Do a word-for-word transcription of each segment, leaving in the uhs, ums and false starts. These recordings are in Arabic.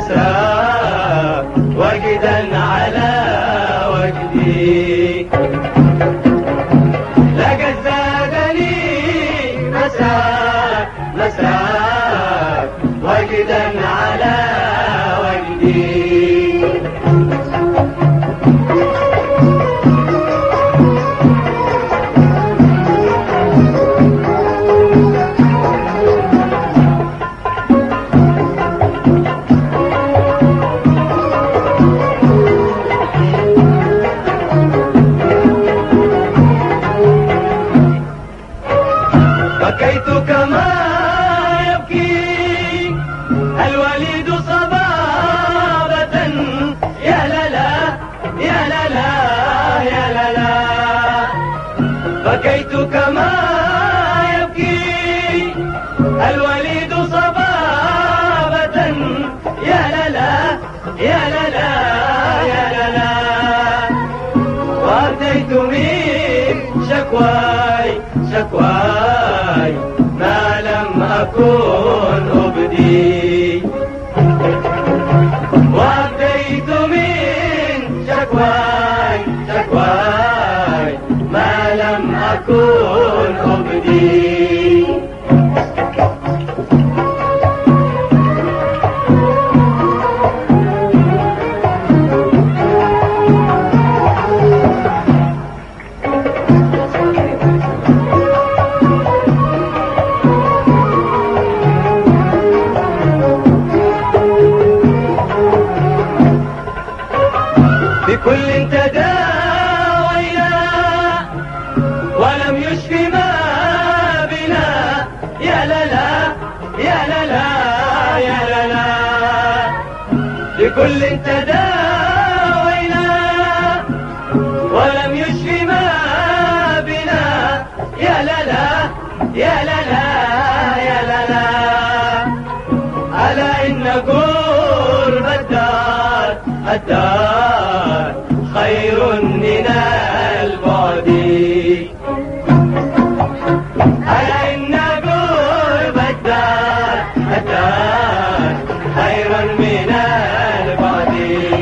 مساء وجدا على وجدي، لقد زادني مساء مساء وجدا على وجدي. بكيت كما يبكي الوليد صبابة، يا للا يا للا يا للا. بكيت كما يبكي الوليد صبابة، يا للا يا للا يا للا. وأتيت من شكواي شكواي ما لم أكن أبدي، وأبديت من شكواي شكواي ما لم أكن أبدي. بكل تداوينا ولم يشفي ما بنا، يا للا يا للا يا للا. بكل تداوينا ولم يشفي ما بنا، يا للا يا للا يا للا. ألا إن قرب الدار الدار خير من البعد، ألا إن قرب الدار الدار خير من البعد.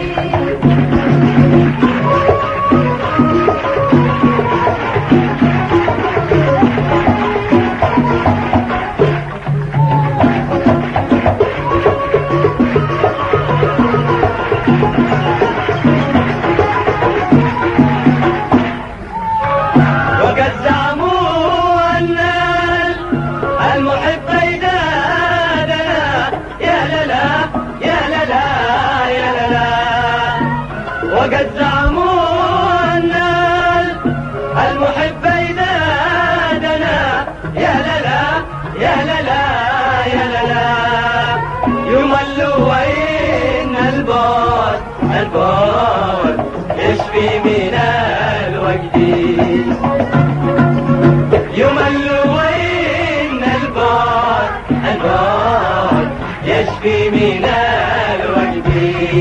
وقد زعموا أن المحب إدادنا، يا للا يا للا يا للا. وقد زعموا أن المحب إدادنا، يا للا يا للا يا للا. يمل وإن البعد البعد يشفي من الوجد، يمل وإن البعد البعد يشفي من الوجد.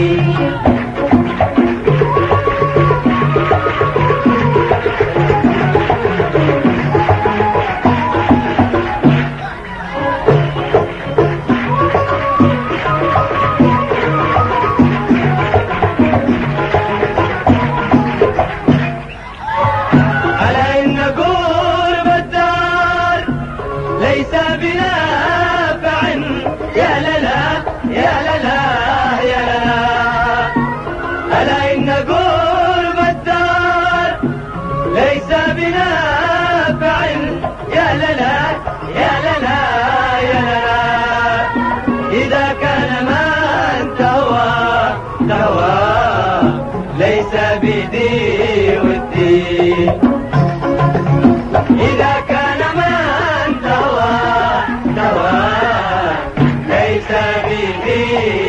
ليس بنافع، يا للا يا للا يا للا. ألا إن قرب الدار ليس بنافع، يا للا يا للا يا للا. إذا كان من تهوى تهوى ليس بدي ودي، إذا كان من تهوى تهوى ليس بدي